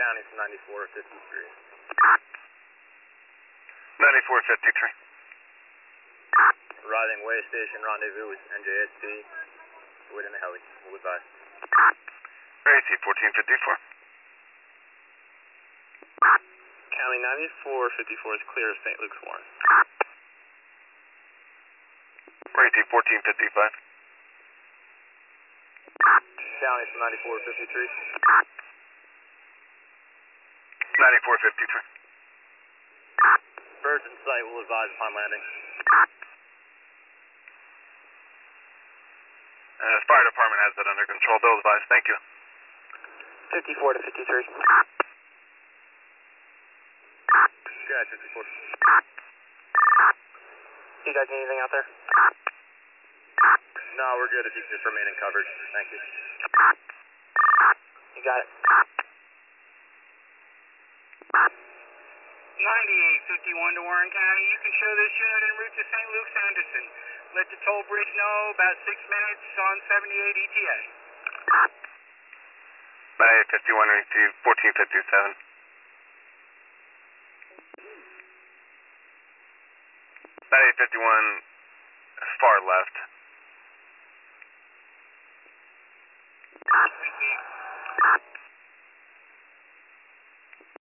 County from 9453. 9453. Arriving way station rendezvous with NJSP. Waiting the heli. We'll advise. AC 1454. County 9454 is clear of St. Luke's Warren. AT 1455. County from 9453. 9453. Birds in sight will advise upon landing. Fire department has that under control. They'll advise. Thank you. 54 to 53. Good, 54. You guys need anything out there? No, we're good if you just remain in coverage. Thank you. You got it. 9851 to Warren County. You can show this unit en route to St. Luke's Anderson. Let the toll bridge know about 6 minutes on 78 ETA. 9851 AT 1457. 9851 far left. Thank you.